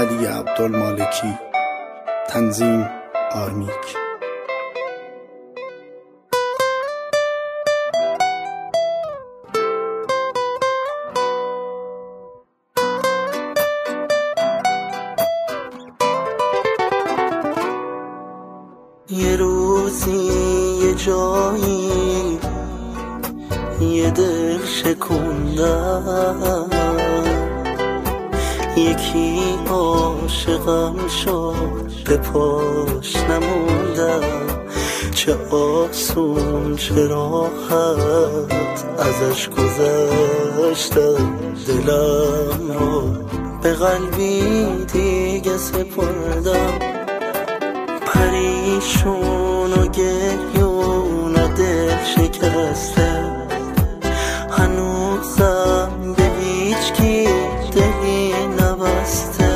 علی عبدالمالکی. تنظیم آرمیک. یه روزی یه جایی یه دل شکوندم، یکی عاشقم شد به پاش نموندم. چه آسون چه راحت ازش گذشتم، دلم رو به قلبی دیگه سپردم. پریشون و گریون و دل شکسته، هنوزم به هیچکی دلی نبسته.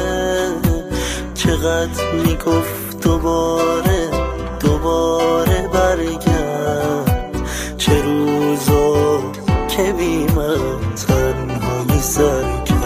چقدر میگفت دوباره دوباره برگرد، چه روزا که بی من تنهایی سر کرد.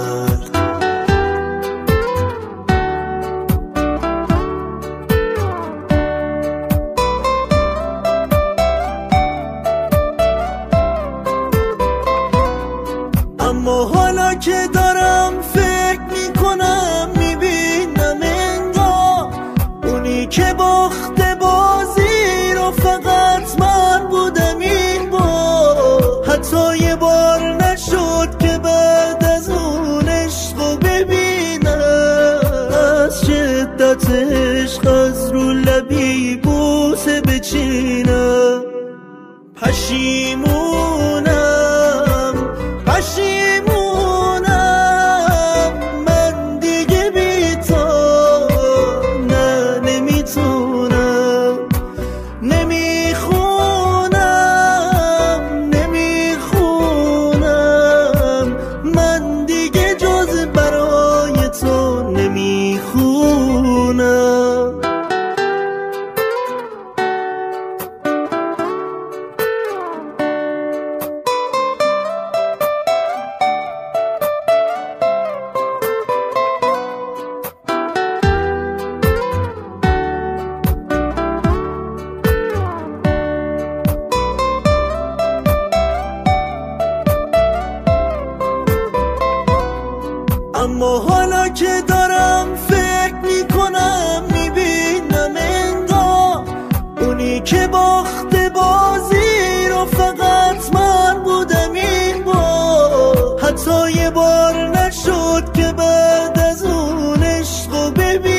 اما حالا که دارم فکر میکنم، میبینم انگار اونی که باخته بازی رو فقط من بودم این بار. حتی یه بار نشد که بعد از اون عشقو ببینم، از شدت عشق از رو لبی بوسه بچینم. پشیمونم من دیگه بی تو نه نمیتونم. نمیخونم من دیگه جز برای تو نمیخونم. اما حالا که دارم فکر میکنم، میبینم انگار اونی که باخته بازی رو فقط من بودم این بار. حتی یه بار نشد که بعد از اون عشقو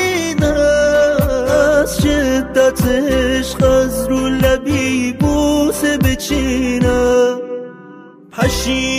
ببینم، از شدت عشق از رو لبی بوسه بچینم.